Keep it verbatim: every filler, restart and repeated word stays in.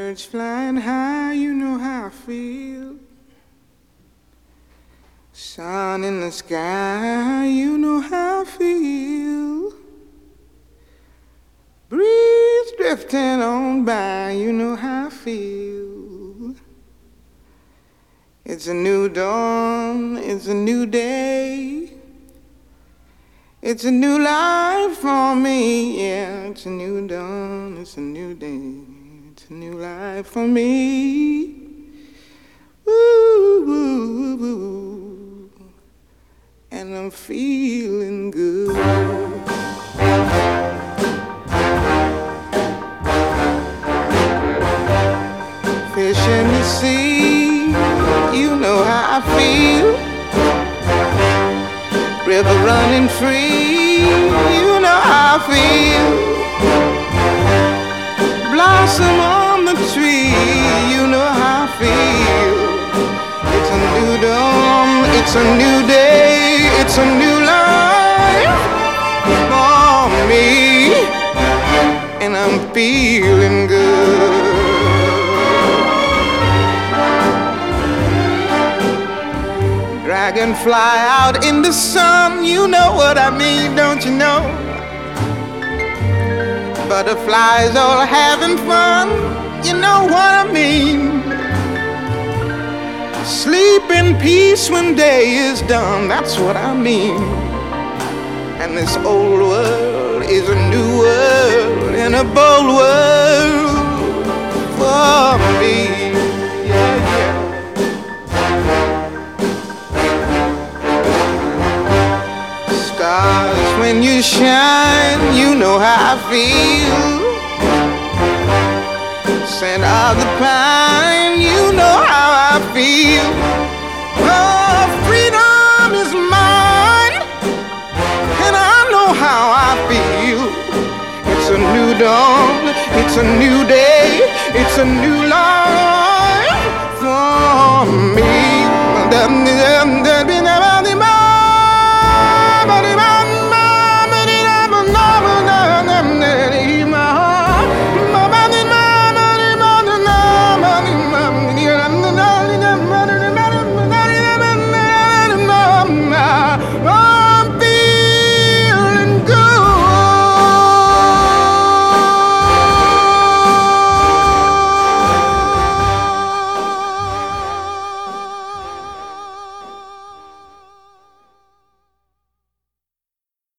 Birds flying high, you know how I feel. Sun in the sky, you know how I feel. Breeze drifting on by, you know how I feel. It's a new dawn, it's a new day. It's a new life for me, yeah. It's a new dawn, it's a new day. It's a new life for me. Woo, woo, woo, and I'm feeling good. Fish in the sea, you know how I feel. River running free, you know how I feel. Blossom on the tree, you know how I feel. It's a new dawn, it's a new day, it's a new life for me, and I'm feeling good. Dragonfly out in the sun, you know what I mean, don't you know? Butterflies all having fun, you know what I mean. Sleep in peace when day is done, that's what I mean. And this old world is a new world, and a bold world for me. Yeah, yeah. Stars, when you shine, you know how I feel. Scent of the pine, you know how I feel. Oh, freedom is mine, and I know how I feel. It's a new dawn, it's a new day, it's a new life